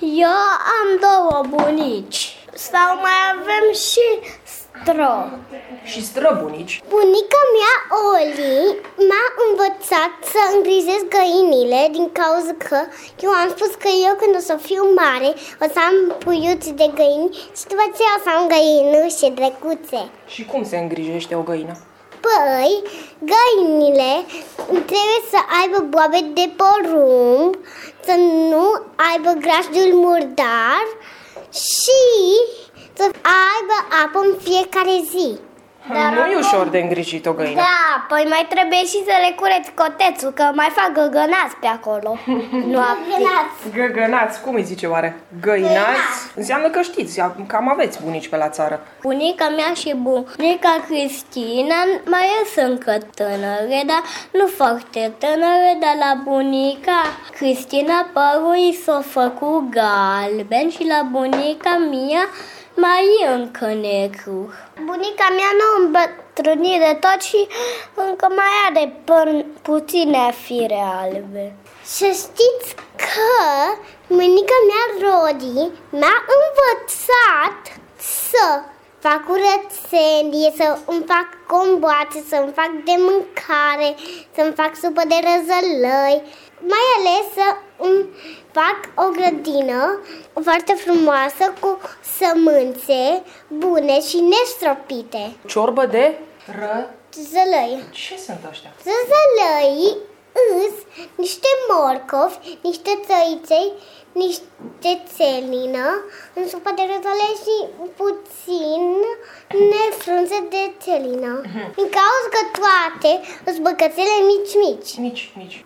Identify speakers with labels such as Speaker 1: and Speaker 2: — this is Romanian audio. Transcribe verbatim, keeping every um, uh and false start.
Speaker 1: Eu am două bunici. Sau mai avem și stră.
Speaker 2: Și străbunici.
Speaker 1: Bunica mea, Oli, m-a învățat să îngrijesc găinile din cauza că eu am spus că eu când o să fiu mare o să am puiuți de găini și după aceea o să am găinușe drăguțe.
Speaker 2: Și cum se îngrijește o găină?
Speaker 1: Păi, găinile trebuie să aibă boabe de porumb, să nu aibă grajdul murdar și să aibă apă în fiecare zi.
Speaker 2: Dar nu e ușor de îngrijit o găină.
Speaker 1: Da, păi mai trebuie și să le cureți cotețul, că mai fac găgănați pe acolo. Găgănați.
Speaker 2: Găgănați, cum îi zice oare? Găinați? Înseamnă că știți, cam aveți bunici pe la țară.
Speaker 1: Bunica mea și bunica Cristina mai sunt încă tânăre, dar nu foarte tânăre, dar la bunica Cristina părul i s-a făcut galben și la bunica mea mai e încă negru. Bunica mea nu a îmbătrânit de tot și încă mai are păr puține fire albe. Să știți că bunica mea, Rodi, m-a învățat să fac curățenie, să îmi fac comboațe, să îmi fac de mâncare, să-mi fac supă de răzălăi, mai ales să îmi fac o grădină foarte frumoasă cu sămânțe bune și nestropite.
Speaker 2: Ciorbă de ră...
Speaker 1: Zălăi.
Speaker 2: Ce sunt ăștia?
Speaker 1: Zălăi îs niște morcovi, niște țăiței, niște țelină, în supă de răzălăi și puțin nefrunze de țelină. În cauza că toate sunt băcățele mici-mici.
Speaker 2: Mici, mici.